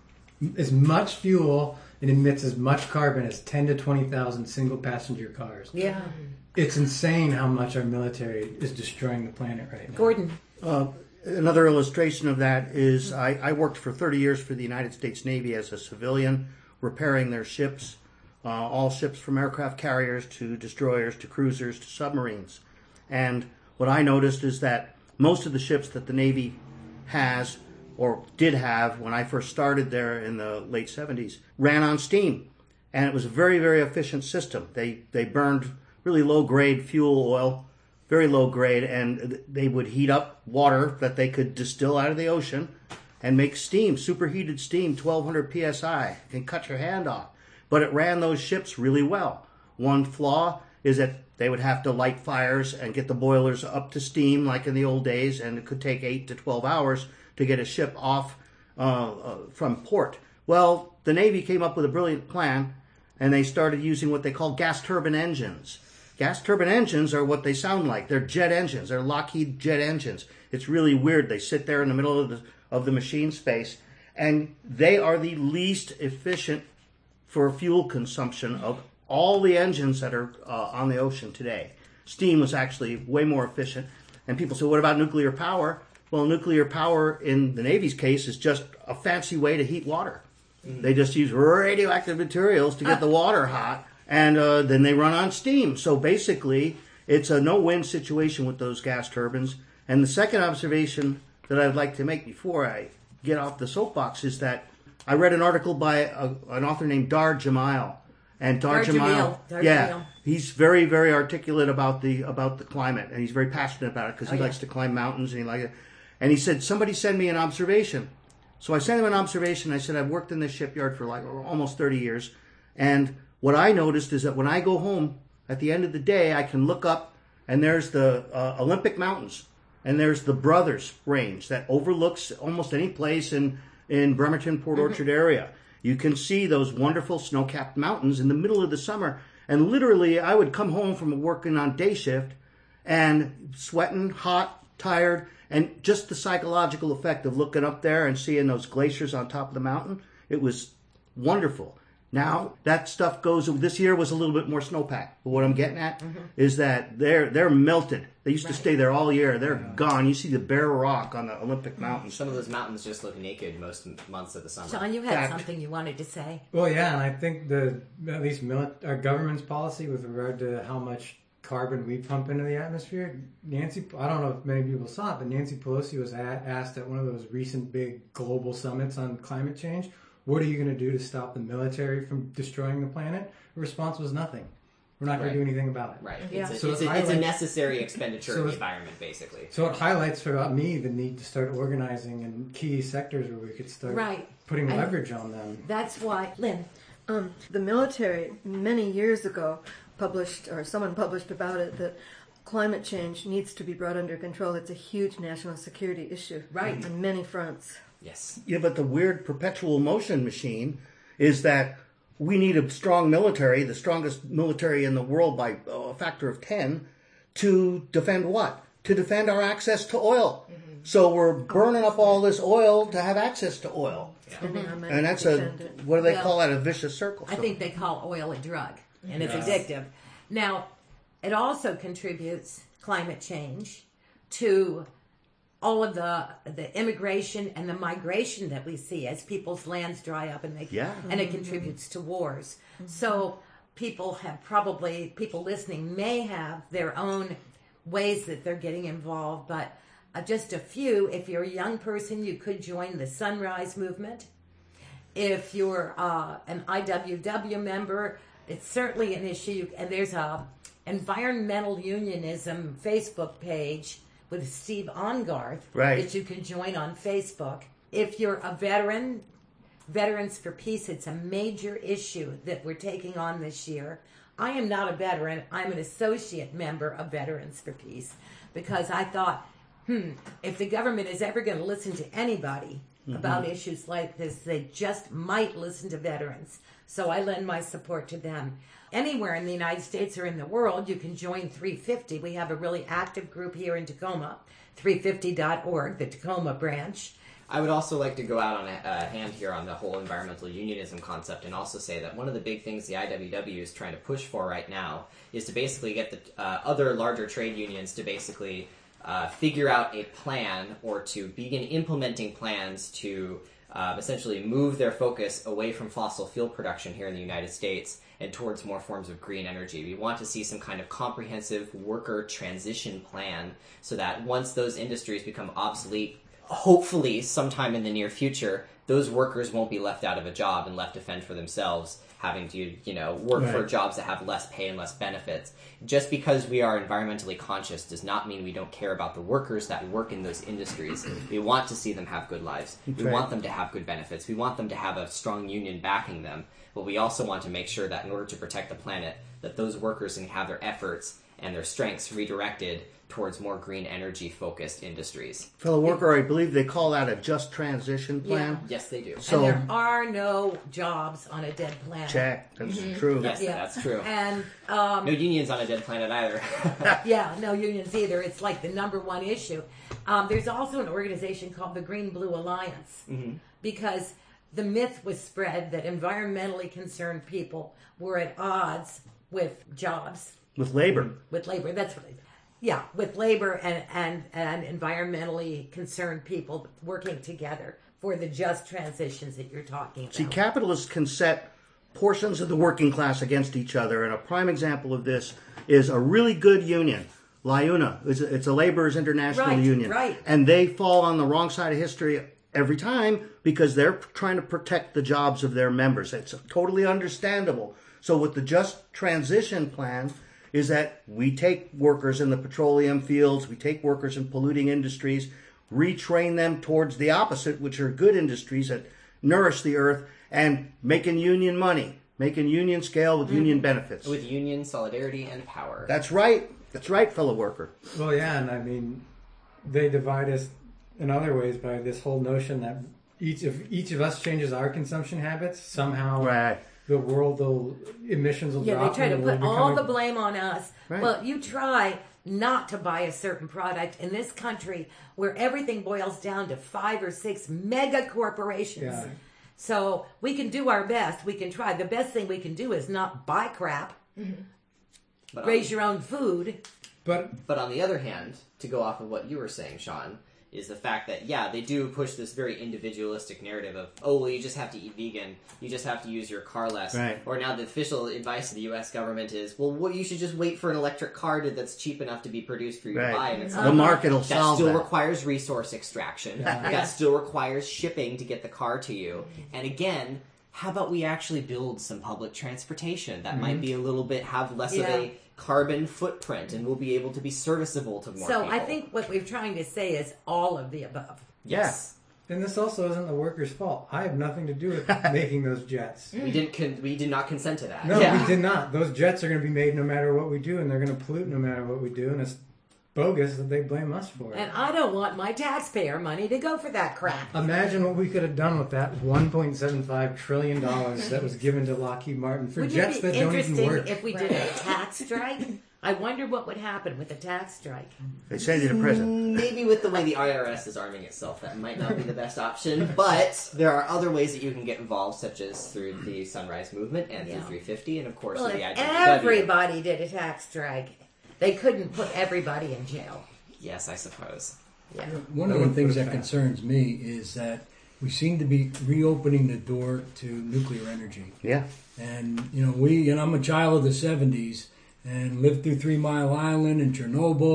as much fuel and emits as much carbon as ten to twenty thousand single passenger cars. Yeah. It's insane how much our military is destroying the planet right now. Gordon. Uh, another illustration of that is I, I worked for thirty years for the United States Navy as a civilian, repairing their ships, uh, all ships from aircraft carriers to destroyers to cruisers to submarines. And what I noticed is that most of the ships that the Navy has or did have when I first started there in the late seventies ran on steam. And it was a very, very efficient system. They, they burned really low-grade fuel oil, very low grade, and they would heat up water that they could distill out of the ocean and make steam, superheated steam, twelve hundred P S I. You can cut your hand off. But it ran those ships really well. One flaw is that they would have to light fires and get the boilers up to steam like in the old days, and it could take eight to twelve hours to get a ship off uh, uh, from port. Well, the Navy came up with a brilliant plan, and they started using what they call gas turbine engines. Gas turbine engines are what they sound like. They're jet engines. They're Lockheed jet engines. It's really weird. They sit there in the middle of the, of the machine space, and they are the least efficient for fuel consumption of all the engines that are uh, on the ocean today. Steam was actually way more efficient. And people say, what about nuclear power? Well, nuclear power in the Navy's case is just a fancy way to heat water. Mm-hmm. They just use radioactive materials to get the water hot, and uh, then they run on steam. So basically, it's a no-win situation with those gas turbines. And the second observation that I'd like to make before I get off the soapbox is that I read an article by a, an author named Dar Jamail. And Dar, Dar Jamail, Jamil. Dar yeah, Jamil. he's very, very articulate about the about the climate, and he's very passionate about it because he Oh, yeah. likes to climb mountains and he like it. And he said, somebody send me an observation. So I sent him an observation. I said, I've worked in this shipyard for like almost thirty years, and what I noticed is that when I go home at the end of the day, I can look up and there's the uh, Olympic Mountains, and there's the Brothers Range that overlooks almost any place in in Bremerton, Port Orchard area. You can see those wonderful snow-capped mountains in the middle of the summer. And literally, I would come home from working on day shift and sweating, hot, tired, and just the psychological effect of looking up there and seeing those glaciers on top of the mountain. It was wonderful. Now, that stuff goes, this year was a little bit more snowpack. But what I'm getting at mm-hmm. is that they're they're melted. They used right. to stay there all year. They're yeah. gone. You see the bare rock on the Olympic Mountains. Some of those mountains just look naked most months of the summer. John, you had Fact. something you wanted to say. Well, yeah, and I think the at least mili- our government's policy with regard to how much carbon we pump into the atmosphere, Nancy, I don't know if many people saw it, but Nancy Pelosi was a- asked at one of those recent big global summits on climate change, what are you going to do to stop the military from destroying the planet? The response was nothing. We're not going Right. to do anything about it. Right. Yeah. It's, a, So it's, it a, it's a highlights- necessary expenditure So of the it's- environment, basically. So it highlights for me the need to start organizing in key sectors where we could start Right. putting And leverage on them. That's why, Lynn, Um, the military, many years ago, published, or someone published about it, that climate change needs to be brought under control. It's a huge national security issue. Right. On many fronts. Yes. Yeah, but the weird perpetual motion machine is that we need a strong military, the strongest military in the world by a factor of ten, to defend what? To defend our access to oil. Mm-hmm. So we're burning up all this oil to have access to oil. Spending our money And that's to a, defend it. what do they Well, call that, a vicious circle. I So- think they call oil a drug, and it's Yes. addictive. Now, it also contributes climate change to all of the the immigration and the migration that we see as people's lands dry up, and they Yeah. and it contributes to wars. So people have probably people listening may have their own ways that they're getting involved, but Uh, just a few. If you're a young person, you could join the Sunrise Movement. If you're uh, an I W W member, it's certainly an issue. And there's a environmental unionism Facebook page with Steve Ongarth Right. that you can join on Facebook. If you're a veteran, Veterans for Peace, it's a major issue that we're taking on this year. I am not a veteran. I'm an associate member of Veterans for Peace because I thought, hmm, if the government is ever going to listen to anybody mm-hmm. about issues like this, they just might listen to veterans. So I lend my support to them. Anywhere in the United States or in the world, you can join three fifty. We have a really active group here in Tacoma, three fifty dot org, the Tacoma branch. I would also like to go out on a, a hand here on the whole environmental unionism concept and also say that one of the big things the I W W is trying to push for right now is to basically get the uh, other larger trade unions to basically uh, figure out a plan or to begin implementing plans to uh, essentially move their focus away from fossil fuel production here in the United States and towards more forms of green energy. We want to see some kind of comprehensive worker transition plan so that once those industries become obsolete, hopefully sometime in the near future, those workers won't be left out of a job and left to fend for themselves, having to, you know, work Right. for jobs that have less pay and less benefits. Just because we are environmentally conscious does not mean we don't care about the workers that work in those industries. We want to see them have good lives. We right. want them to have good benefits. We want them to have a strong union backing them. But we also want to make sure that in order to protect the planet, that those workers can have their efforts and their strengths redirected towards more green energy focused industries. Fellow worker, I believe they call that a just transition plan. Yeah. Yes, they do. So- and there are no jobs on a dead planet. Check. That's true. Yes, that's true. And um, No unions on a dead planet either. yeah, no unions either. It's like the number one issue. Um, there's also an organization called the Green Blue Alliance Mm-hmm. because the myth was spread that environmentally concerned people were at odds with jobs, With labor. with labor. That's what. It, yeah, with labor and, and and environmentally concerned people working together for the just transitions that you're talking about. See, capitalists can set portions of the working class against each other, and a prime example of this is a really good union. LIUNA, it's a, it's a laborers' international Right, union. right. And they fall on the wrong side of history every time because they're trying to protect the jobs of their members. It's totally understandable. So with the Just Transition Plan is that we take workers in the petroleum fields, we take workers in polluting industries, retrain them towards the opposite, which are good industries that nourish the earth, and making union money, making union scale with union benefits. With union solidarity and power. That's right. That's right, fellow worker. Well, yeah, and I mean, they divide us in other ways by this whole notion that each of each of us changes our consumption habits, somehow Right. the world will emissions will Yeah, drop. they try to and we'll put all become the blame on us. Right. Well, you try not to buy a certain product in this country where everything boils down to five or six mega corporations. Yeah. So we can do our best. We can try. The best thing we can do is not buy crap. But Raise on, your own food. But but on the other hand, to go off of what you were saying, Sean, is the fact that, yeah, they do push this very individualistic narrative of, oh, well, you just have to eat vegan, you just have to use your car less. Right. Or now the official advice of the U S government is, well, what, you should just wait for an electric car to, that's cheap enough to be produced for you Right. to buy. And it's The like, market will that solve still that. requires resource extraction. That still requires shipping to get the car to you. And again, how about we actually build some public transportation that might be a little bit, have less Yeah. of a carbon footprint, and we'll be able to be serviceable to more So people. I think what we're trying to say is all of the above. Yes. and this also isn't the workers' fault. I have nothing to do with making those jets. We didn't. Con- we did not consent to that. No, yeah. we did not. Those jets are going to be made no matter what we do, and they're going to pollute no matter what we do, and it's bogus that they blame us for it. And I don't want my taxpayer money to go for that crap. Imagine what we could have done with that one point seven five trillion dollars that was given to Lockheed Martin for Wouldn't jets it be that don't even interesting work. if we did a tax strike? I wonder what would happen with a tax strike. They send you to prison. Maybe with the way the I R S is arming itself, that might not be the best option. But there are other ways that you can get involved, such as through the Sunrise Movement and Yeah. through three fifty, and of course Well, through if the I W W. everybody did a tax strike, they couldn't put everybody in jail. Yes, I suppose. Yeah. One of the things that concerns me is that we seem to be reopening the door to nuclear energy. Yeah. And, you know, we, and I'm a child of the seventies and lived through Three Mile Island and Chernobyl.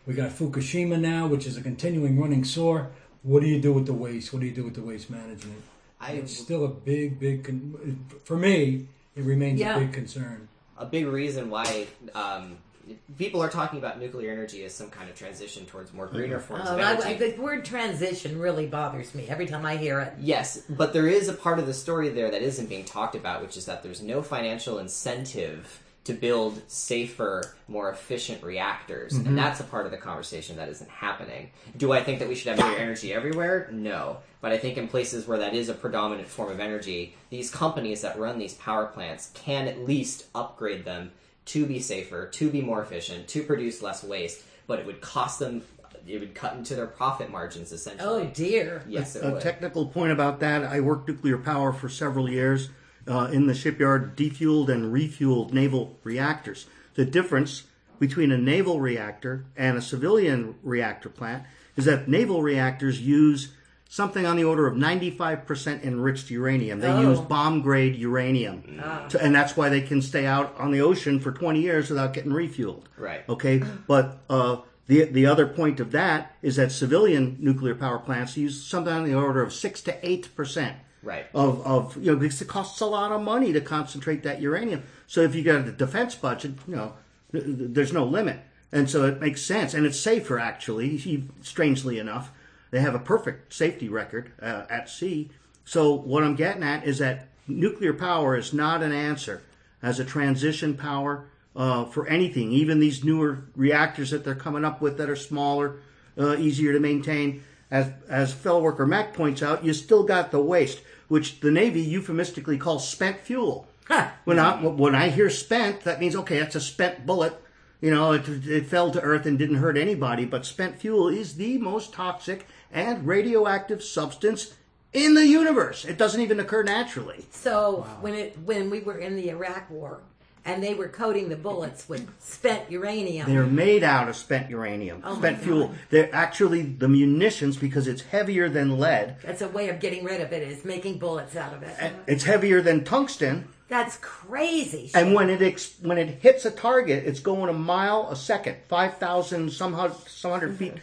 We got Fukushima now, which is a continuing running sore. What do you do with the waste? What do you do with the waste management? I, It's still a big, big, con- for me, it remains Yeah. a big concern. a big reason why um, people are talking about nuclear energy as some kind of transition towards more greener forms Oh, of I, energy. I- the word transition really bothers me every time I hear it. Yes, but there is a part of the story there that isn't being talked about, which is that there's no financial incentive to build safer, more efficient reactors. And that's a part of the conversation that isn't happening. Do I think that we should have nuclear energy everywhere? No. But I think in places where that is a predominant form of energy, these companies that run these power plants can at least upgrade them to be safer, to be more efficient, to produce less waste, but it would cost them, it would cut into their profit margins, essentially. Oh, dear. Yes, it A would. technical point about that, I worked nuclear power for several years uh, in the shipyard, defueled and refueled naval reactors. The difference between a naval reactor and a civilian reactor plant is that naval reactors use something on the order of ninety-five percent enriched uranium. They Oh. use bomb-grade uranium. To, and that's why they can stay out on the ocean for twenty years without getting refueled. Right. Okay? But uh, the the other point of that is that civilian nuclear power plants use something on the order of six to eight percent. Right. Of, of you know, because it costs a lot of money to concentrate that uranium. So if you got a defense budget, you know, th- th- there's no limit. And so it makes sense. And it's safer, actually, he- strangely enough. They have a perfect safety record uh, at sea. So what I'm getting at is that nuclear power is not an answer as a transition power uh, for anything. Even these newer reactors that they're coming up with that are smaller, uh, easier to maintain. As as fellow worker Mac points out, you still got the waste, which the Navy euphemistically calls spent fuel. Huh. When I when I hear spent, that means okay, that's a spent bullet. You know, it, it fell to earth and didn't hurt anybody. But spent fuel is the most toxic and radioactive substance in the universe. It doesn't even occur naturally. So when it when we were in the Iraq War and they were coating the bullets with spent uranium. They're made out of spent uranium, Oh my spent God. fuel. They're actually the munitions because it's heavier than lead. That's a way of getting rid of it, is making bullets out of it. It's heavier than tungsten. That's crazy. shit. And when it ex- when it hits a target, it's going a mile a second, five thousand some hun- some hundred feet.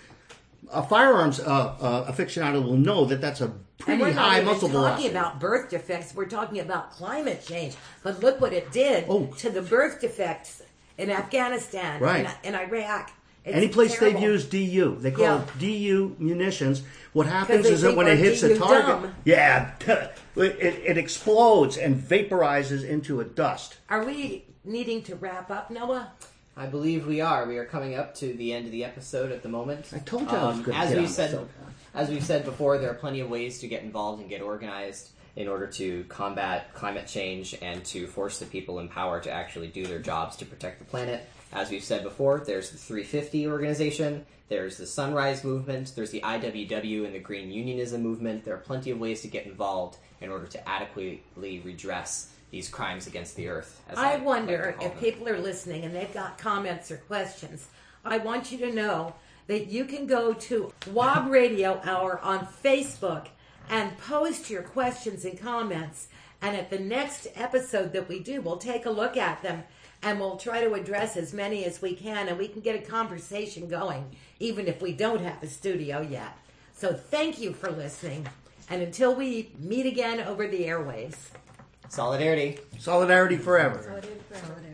A firearms uh, uh, aficionado will know that that's a And pretty we're high not muzzle even talking velocity. about birth defects. We're talking about climate change. But look what it did Oh. to the birth defects in Afghanistan, Right. in, in Iraq. It's Any place terrible. they've used D U, they call Yeah. it D U munitions. What happens they is that think when we're it hits D U a target, dumb. yeah, it, it explodes and vaporizes into a dust. Are we needing to wrap up, Noah? I believe we are. We are coming up to the end of the episode at the moment. I told you I was Um, gonna as get we on said, the soapbox. as we've said before, there are plenty of ways to get involved and get organized in order to combat climate change and to force the people in power to actually do their jobs to protect the planet. As we've said before, there's the three fifty organization, there's the Sunrise Movement, there's the I W W and the Green Unionism movement. There are plenty of ways to get involved in order to adequately redress these crimes against the earth. As I like wonder to call if them. people are listening and they've got comments or questions. I want you to know that you can go to W A B Radio Hour on Facebook and post your questions and comments. And at the next episode that we do, we'll take a look at them and we'll try to address as many as we can, and we can get a conversation going, even if we don't have a studio yet. So thank you for listening. And until we meet again over the airwaves. Solidarity. Solidarity forever. Solidarity forever.